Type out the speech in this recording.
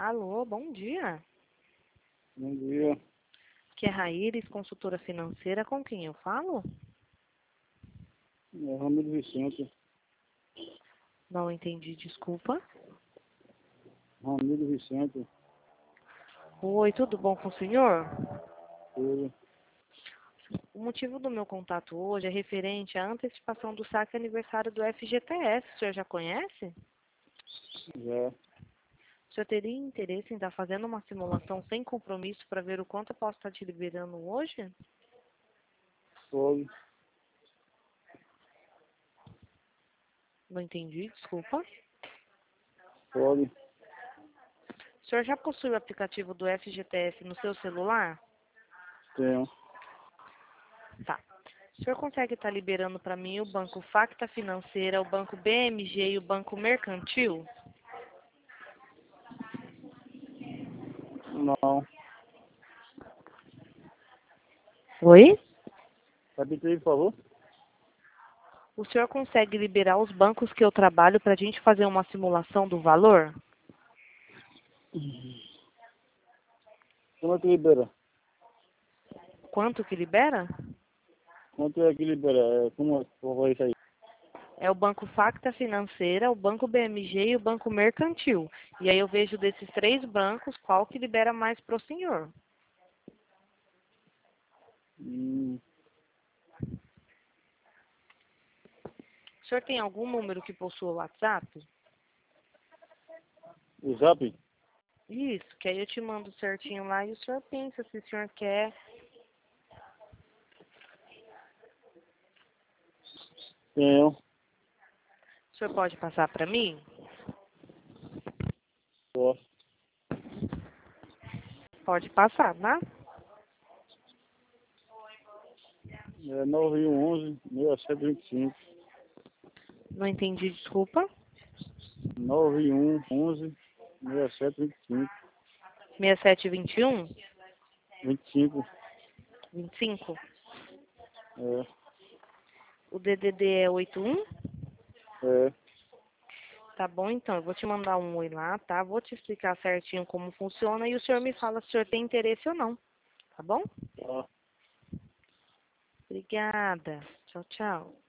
Alô, bom dia. Bom dia. Aqui é Raíris, consultora financeira. Com quem eu falo? É Ramiro Vicente. Não entendi, desculpa. Ramiro Vicente. Oi, tudo bom com o senhor? Tudo. O motivo do meu contato hoje é referente à antecipação do saque aniversário do FGTS. O senhor já conhece? Já. O senhor teria interesse em estar fazendo uma simulação sem compromisso para ver o quanto eu posso estar te liberando hoje? Pode. Não entendi, desculpa. Pode. O senhor já possui o aplicativo do FGTS no seu celular? Tenho. Tá. O senhor consegue estar liberando para mim o Banco Facta Financeira, o Banco BMG e o Banco Mercantil? Não. Oi? Repita aí, por favor. O senhor consegue liberar os bancos que eu trabalho para a gente fazer uma simulação do valor? Como é que libera? Quanto que libera? Quanto é que libera? Como é que eu vou isso aí? É o Banco Facta Financeira, o Banco BMG e o Banco Mercantil. E aí eu vejo desses três bancos qual que libera mais para o senhor. Hum, O senhor tem algum número que possua o WhatsApp? o Zap? Isso, que aí eu te mando certinho lá e o senhor pensa se o senhor quer. Tenho. O senhor pode passar para mim? Posso. Pode passar, tá? É 9111-6725. Não entendi, desculpa. 9111-6725. 6721? 25. 25? É. O DDD é 81? É. Tá bom, então. Eu vou te mandar um oi lá, tá? Vou te explicar certinho como funciona e o senhor me fala se o senhor tem interesse ou não. Tá bom? Tá. Obrigada. Tchau, tchau.